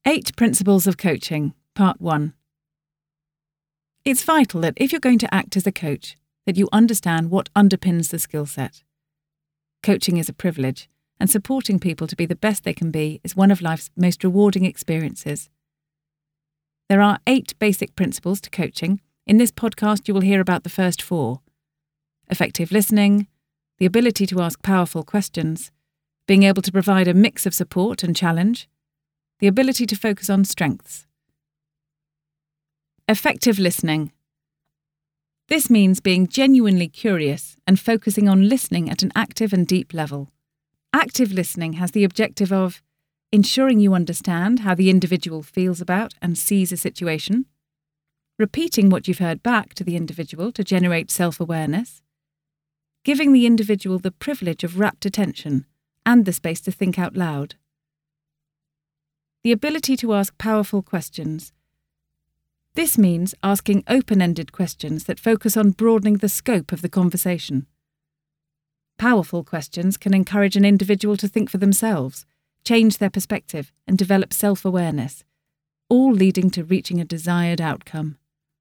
8 Principles of Coaching, Part 1. It's vital that if you're going to act as a coach, that you understand what underpins the skill set. Coaching is a privilege, and supporting people to be the best they can be is one of life's most rewarding experiences. There are 8 basic principles to coaching. In this podcast, you will hear about the first 4. Effective listening, the ability to ask powerful questions, being able to provide a mix of support and challenge, the ability to focus on strengths. Effective listening. This means being genuinely curious and focusing on listening at an active and deep level. Active listening has the objective of ensuring you understand how the individual feels about and sees a situation, repeating what you've heard back to the individual to generate self-awareness, giving the individual the privilege of rapt attention and the space to think out loud. The ability to ask powerful questions. This means asking open-ended questions that focus on broadening the scope of the conversation. Powerful questions can encourage an individual to think for themselves, change their perspective, and develop self-awareness, all leading to reaching a desired outcome.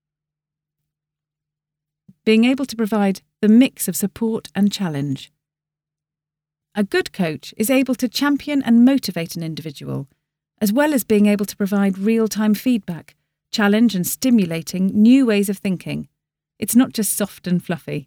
Being able to provide the mix of support and challenge. A good coach is able to champion and motivate an individual, as well as being able to provide real-time feedback, challenge and stimulating new ways of thinking. It's not just soft and fluffy.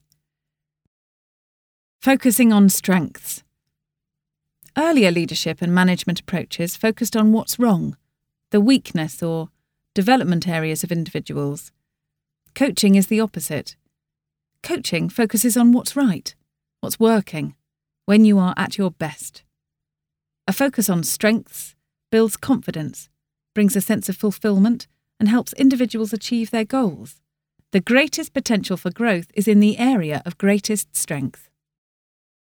Focusing on strengths. Earlier leadership and management approaches focused on what's wrong, the weakness or development areas of individuals. Coaching is the opposite. Coaching focuses on what's right, what's working, when you are at your best. A focus on strengths builds confidence, brings a sense of fulfillment, and helps individuals achieve their goals. The greatest potential for growth is in the area of greatest strength.